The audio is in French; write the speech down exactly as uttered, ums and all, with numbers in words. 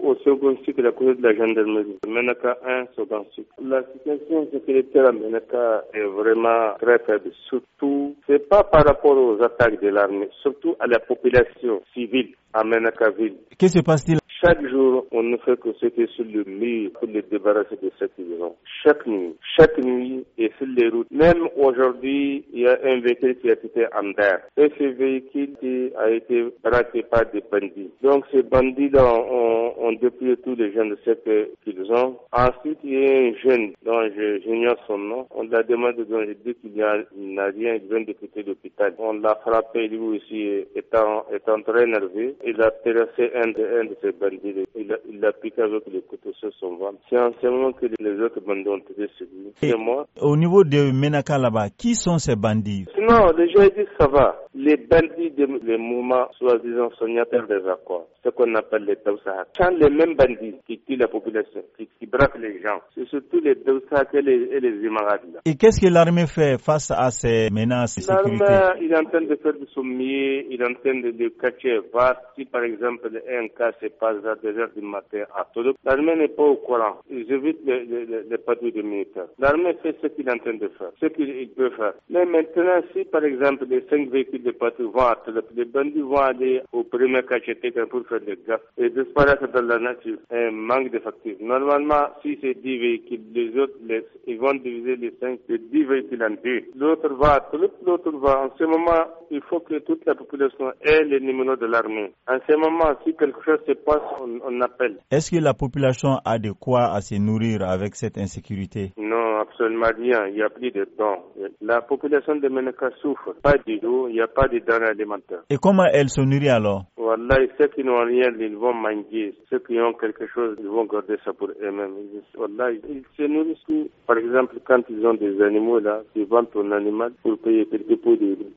au second cycle à côté de la gendarmerie. Ménaka un, second cycle. La situation sécuritaire à Ménaka est vraiment très faible. Surtout, c'est pas par rapport aux attaques de l'armée, surtout à la population civile à Ménaka ville. Que se passe-t-il? Chaque jour, on ne fait que ce qui est sur le mur pour les débarrasser de cette maison. Chaque nuit, chaque nuit et sur les routes. Même aujourd'hui, il y a un véhicule qui a été en terre. Et ce véhicule a été braqué par des bandits. Donc ces bandits-là ont, ont dépouillé tous les gens de ce qu'ils ont. Ensuite, il y a un jeune dont je, j'ignore son nom. On l'a demandé, donc il dit qu'il n'a rien, il vient de quitter l'hôpital. On l'a frappé, lui aussi, étant, étant très nerveux. Il a terrassé un de, un de ces bandits. Il a, il a piqué avec le couteau sur son ventre. C'est en ce moment que les autres bandits ont été suivis. C'est moi. Au niveau de Ménaka là-bas, qui sont ces bandits? Non, les gens disent ça va. Les bandits des de mouvements soi-disant signataires des accords, ce qu'on appelle les Daoussa, sont les mêmes bandits qui tuent la population, qui, qui braquent les gens. C'est surtout les Daoussa et les, et les Imarades. Et qu'est-ce que l'armée fait face à ces menaces de sécurité? L'armée, il est en train de faire de son mieux, il est en train de le cacher. Va, si par exemple un cas se passe à deux heures du matin à Todok, l'armée n'est pas au courant. Ils évitent les, les, les, les patrouilles de militaires. L'armée fait ce qu'il est en train de faire, ce qu'il peut faire. Mais maintenant, si par exemple les cinq véhicules de patrouille vont à Todok, les bandits vont aller au premier cacheté pour faire des gaffes et disparaître dans la nature. Un manque d'effectifs. Normalement, si c'est dix véhicules, les autres, les, ils vont diviser les cinq, les dix véhicules en deux. L'autre va à Todok, l'autre va. En ce moment, il faut que toute la population ait les numéros de l'armée. En ce moment, si quelque chose se passe, on, on appelle. Est-ce que la population a de quoi à se nourrir avec cette insécurité? Non, absolument rien. Il n'y a plus de dons. La population de Ménaka souffre. Pas d'eau, il n'y a pas de denrées alimentaires. Et comment elle se nourrit alors? Voilà, ceux qui n'ont rien, ils vont manger. Ceux qui ont quelque chose, ils vont garder ça pour eux-mêmes. Voilà, ils se nourrissent. Par exemple, quand ils ont des animaux là, ils vendent un animal pour payer quelques pots de riz.